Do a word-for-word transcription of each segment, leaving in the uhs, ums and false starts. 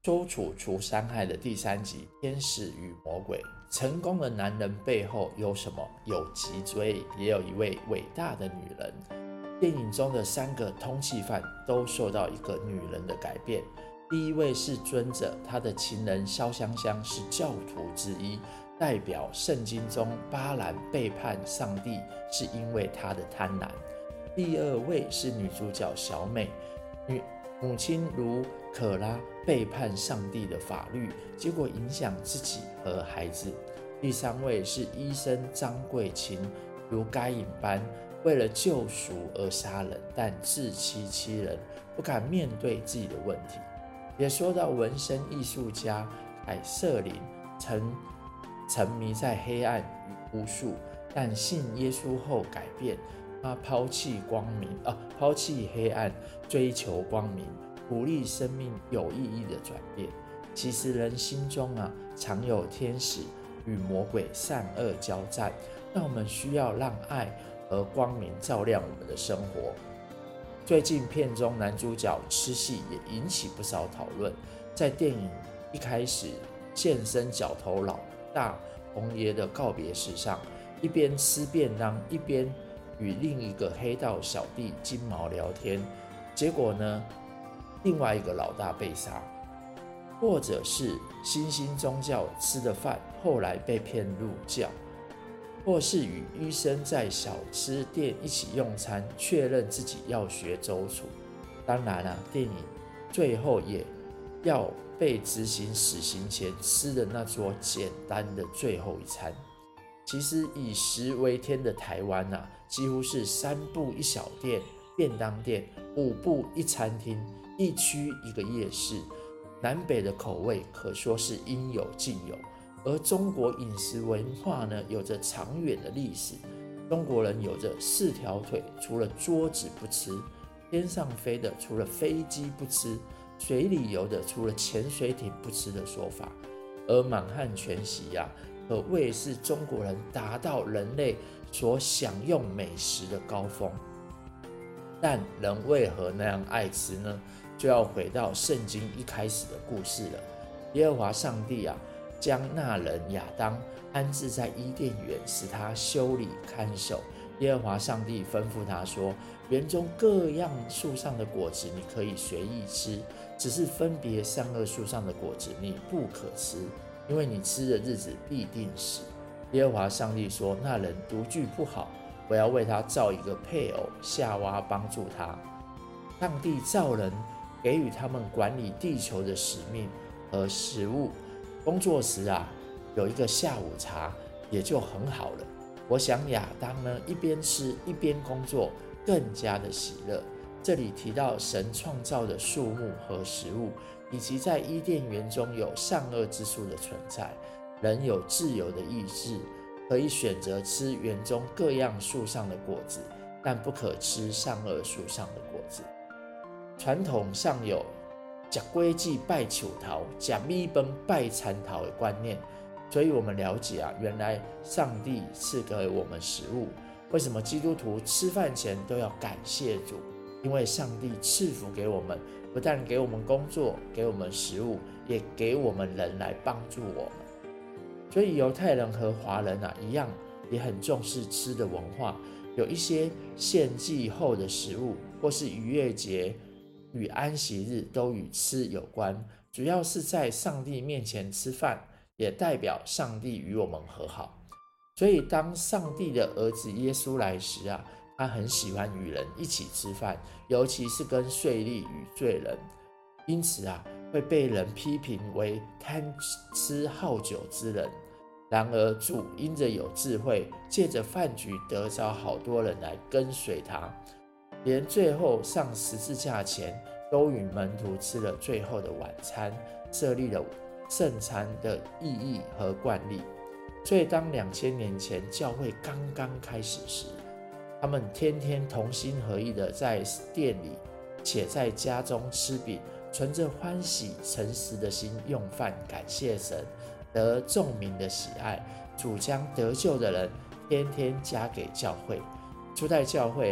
周楚除伤害的第三集《天使与魔鬼》。成功的男人背后有什么？有脊椎，也有一位伟大的女人。电影中的三个通缉犯都受到一个女人的改变。第一位是尊者，他的情人萧香香是教徒之一，代表圣经中巴兰背叛上帝是因为他的贪婪。第二位是女主角小美，女母亲如可拉背叛上帝的法律，结果影响自己和孩子。第三位是医生张桂清，如该隐般为了救赎而杀人，但自欺欺人，不敢面对自己的问题。也说到纹身艺术家凯瑟琳曾沉迷在黑暗与巫术，但信耶稣后改变，他抛弃光明啊，抛弃黑暗，追求光明，鼓励生命有意义的转变。其实人心中啊，常有天使与魔鬼善恶交战，那我们需要让爱和光明照亮我们的生活。最近片中男主角吃戏也引起不少讨论。在电影一开始现身角头老大红爷的告别式上，一边吃便当，一边与另一个黑道小弟金毛聊天，结果呢，另外一个老大被杀。或者是新兴宗教吃的饭后来被骗入教，或是与医生在小吃店一起用餐，确认自己要学周楚。当然啊，电影最后也要被执行死刑前吃的那桌简单的最后一餐。其实以食为天的台湾啊，几乎是三步一小店便当店，五步一餐厅，一区一个夜市，南北的口味可说是应有尽有。而中国饮食文化呢，有着长远的历史。中国人有着四条腿，除了桌子不吃；天上飞的，除了飞机不吃；水里游的，除了潜水艇不吃的说法。而满汉全席啊，可谓是中国人达到人类所享用美食的高峰。但人为何那样爱吃呢？就要回到圣经一开始的故事了。耶和华上帝啊，将那人亚当安置在伊甸园，使他修理看守。耶和华上帝吩咐他说：园中各样树上的果子你可以随意吃，只是分别善恶树上的果子你不可吃，因为你吃的日子必定死。耶和华上帝说：那人独居不好，我要为他造一个配偶夏娃帮助他。上帝造人，给予他们管理地球的使命和食物。工作时啊，有一个下午茶也就很好了。我想亚当呢，一边吃一边工作，更加的喜乐。这里提到神创造的树木和食物，以及在伊甸园中有善恶之树的存在。人有自由的意志，可以选择吃园中各样树上的果子，但不可吃善恶树上的果子。传统上有吃果子拜树头，吃米饭拜田头的观念，所以我们了解啊，原来上帝赐给我们食物。为什么基督徒吃饭前都要感谢主？因为上帝赐福给我们，不但给我们工作，给我们食物，也给我们人来帮助我们。所以犹太人和华人啊一样，也很重视吃的文化。有一些献祭后的食物，或是逾越节与安息日都与吃有关，主要是在上帝面前吃饭，也代表上帝与我们和好。所以当上帝的儿子耶稣来时啊，他很喜欢与人一起吃饭，尤其是跟税吏与罪人，因此啊，会被人批评为贪吃好酒之人。然而主因着有智慧，借着饭局得着好多人来跟随他，连最后上十字架前都与门徒吃了最后的晚餐，设立了圣餐的意义和惯例。所以当两千年前教会刚刚开始时，他们天天同心合意的在店里且在家中吃饼，存着欢喜诚实的心用饭感谢神，得众民的喜爱。主将得救的人天天加给教会。初代教会啊，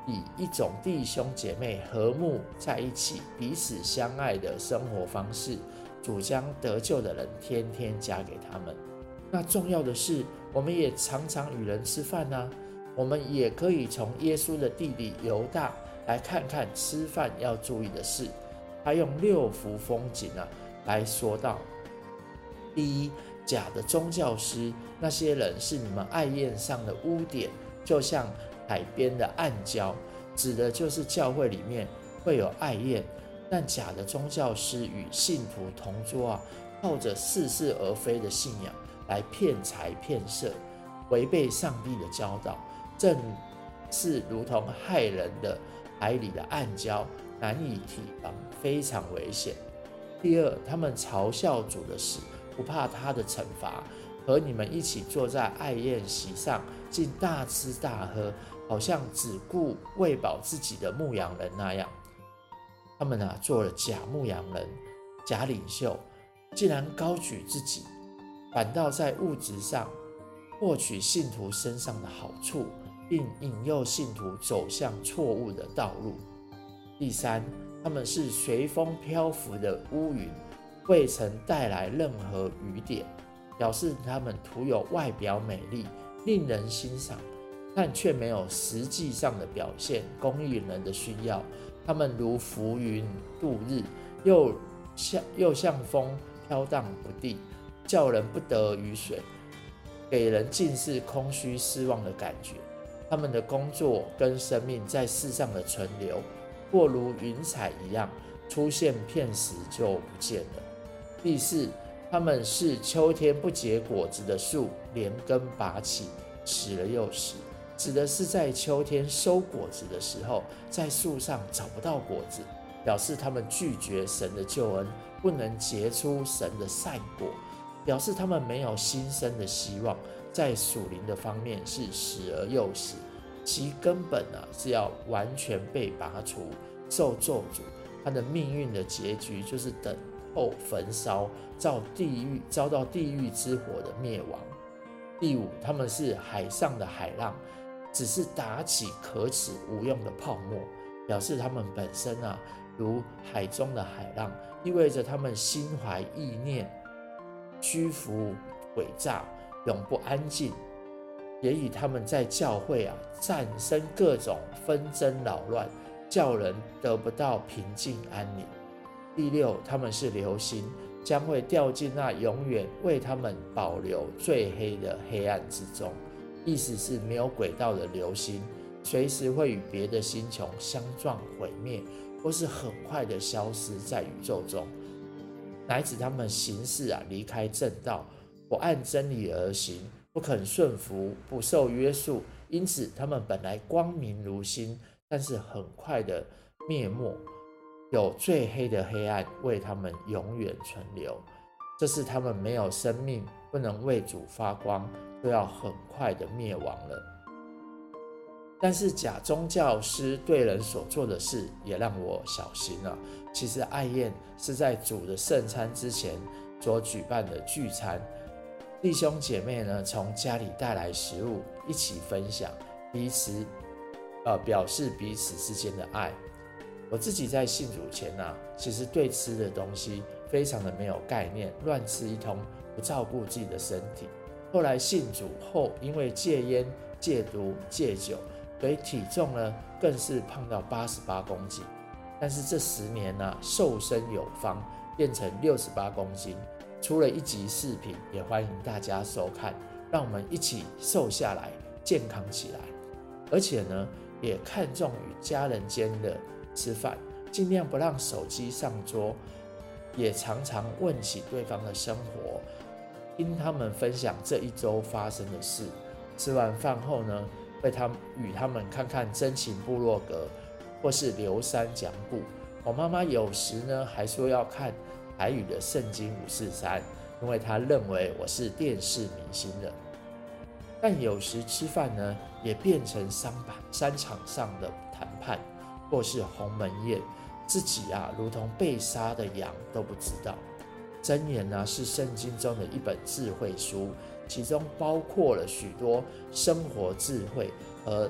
以一种弟兄姐妹和睦在一起、彼此相爱的生活方式，主将得救的人天天加给他们。那重要的是，我们也常常与人吃饭啊。我们也可以从耶稣的弟弟犹大来看看吃饭要注意的事。他用六幅风景啊来说道：第一，假的宗教师，那些人是你们爱宴上的污点，就像海边的暗礁，指的就是教会里面会有爱宴，但假的宗教师与信徒同桌啊，靠着似是而非的信仰来骗财骗色，违背上帝的教导，正是如同害人的海里的暗礁，难以提防，非常危险。第二，他们嘲笑主的死，不怕他的惩罚，和你们一起坐在爱宴席上，竟大吃大喝，好像只顾喂饱自己的牧羊人那样。他们啊，做了假牧羊人、假领袖，竟然高举自己，反倒在物质上获取信徒身上的好处，并引诱信徒走向错误的道路。第三，他们是随风漂浮的乌云，未曾带来任何雨点，表示他们徒有外表美丽，令人欣赏，但却没有实际上的表现，供应人的需要。他们如浮云度日，又像又像风飘荡不定，叫人不得雨水，给人尽是空虚失望的感觉。他们的工作跟生命在世上的存留，或如云彩一样，出现片时就不见了。第四，他们是秋天不结果子的树，连根拔起，死了又死，指的是在秋天收果子的时候，在树上找不到果子，表示他们拒绝神的救恩，不能结出神的善果，表示他们没有新生的希望，在属灵的方面是死而又死，其根本啊是要完全被拔除，受咒诅。他的命运的结局就是等候焚烧，遭地狱遭到地狱之火的灭亡。第五，他们是海上的海浪，只是打起可耻无用的泡沫，表示他们本身啊如海中的海浪，意味着他们心怀意念虚浮诡诈，永不安静，也以他们在教会啊产生各种纷争扰乱，叫人得不到平静安宁。第六，他们是流星，将会掉进那永远为他们保留最黑的黑暗之中。意思是没有轨道的流星，随时会与别的星球相撞毁灭，或是很快的消失在宇宙中，乃指他们行事啊离开正道，不按真理而行，不肯顺服，不受约束，因此他们本来光明如星，但是很快的灭没，有最黑的黑暗为他们永远存留。这是他们没有生命，不能为主发光，就要很快的灭亡了。但是假宗教师对人所做的事也让我小心了。其实爱宴是在主的圣餐之前所举办的聚餐，弟兄姐妹呢从家里带来食物，一起分享，彼此呃表示彼此之间的爱。我自己在信主前啊，其实对吃的东西非常的没有概念，乱吃一通，不照顾自己的身体。后来信主后，因为戒烟、戒毒、戒酒，所以体重呢更是胖到八十八公斤。但是这十年啊，瘦身有方，变成六十八公斤。出了一集视频，也欢迎大家收看，让我们一起瘦下来，健康起来。而且呢，也看重与家人间的吃饭，尽量不让手机上桌，也常常问起对方的生活，听他们分享这一周发生的事。吃完饭后呢，会他们与他们看看真情部落格，或是刘三讲古。我妈妈有时呢还说要看台语的圣经五四三，因为她认为我是电视明星了。但有时吃饭呢，也变成商商场上的谈判，或是鸿门宴，自己啊如同被杀的羊都不知道。箴言呢是圣经中的一本智慧书，其中包括了许多生活智慧和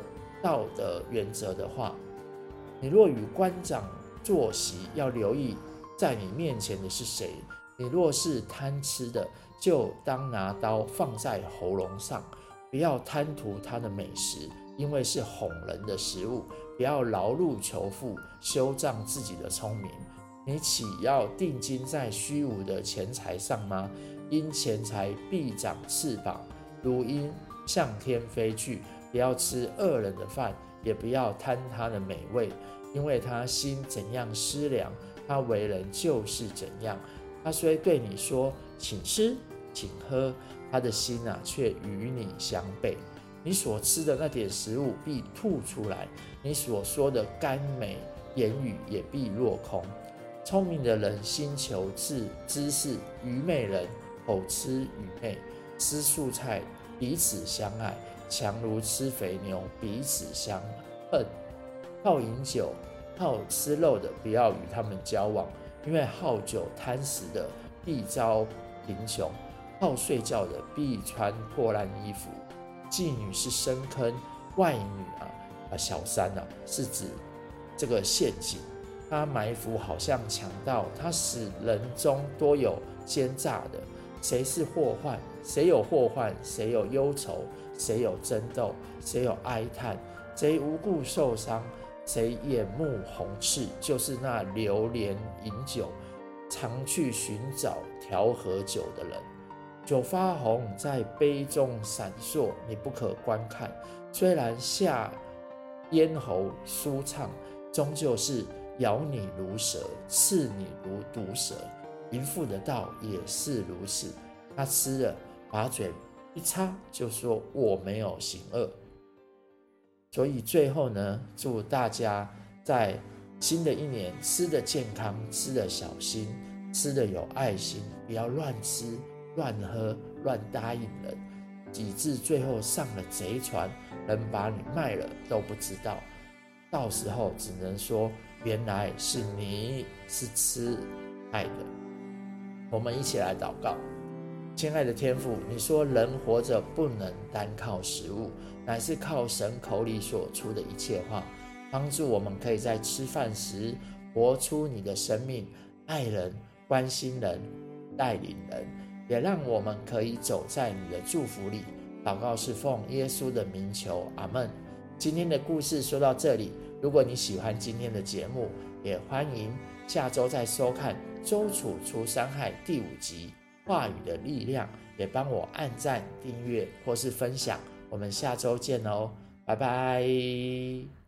道德原则的话，你若与官长坐席，要留意在你面前的是谁。你若是贪吃的，就当拿刀放在喉咙上，不要贪图他的美食，因为是哄人的食物。不要劳碌求富，修仗自己的聪明。你岂要定睛在虚无的钱财上吗？因钱财必长翅膀，如鹰向天飞去。不要吃恶人的饭，也不要贪他的美味，因为他心怎样思量，他为人就是怎样。他虽对你说请吃请喝，他的心啊却与你相悖。你所吃的那点食物必吐出来，你所说的甘美言语也必落空。聪明的人心求知知识，愚昧人口吃愚昧。吃素菜彼此相爱，强如吃肥牛彼此相恨。好饮酒好吃肉的，不要与他们交往，因为好酒贪食的必遭贫穷，好睡觉的必穿破烂衣服。妓女是深坑，外女啊，啊小三啊，是指这个陷阱。她埋伏好像强盗，她使人中多有奸诈的。谁是祸患？谁有祸患？谁有忧愁？谁有争斗？谁有哀叹？谁无故受伤？谁眼目红赤？就是那流连饮酒，常去寻找调和酒的人。酒发红，在杯中闪烁，你不可观看。虽然下咽喉舒畅，终究是咬你如蛇，刺你如毒蛇。淫妇的道也是如此，她吃了，把嘴一插，就说我没有行恶。所以最后呢，祝大家在新的一年吃的健康，吃的小心，吃的有爱心，不要乱吃乱喝乱答应人，以致最后上了贼船，人把你卖了都不知道，到时候只能说原来是你是吃害的。我们一起来祷告。亲爱的天父，你说人活着不能单靠食物，乃是靠神口里所出的一切话，帮助我们可以在吃饭时活出你的生命，爱人关心人带领人，也让我们可以走在你的祝福里。祷告是奉耶稣的名求，阿们。今天的故事说到这里，如果你喜欢今天的节目，也欢迎下周再收看周楚除伤害第五集话语的力量，也帮我按赞订阅或是分享。我们下周见哦，拜拜。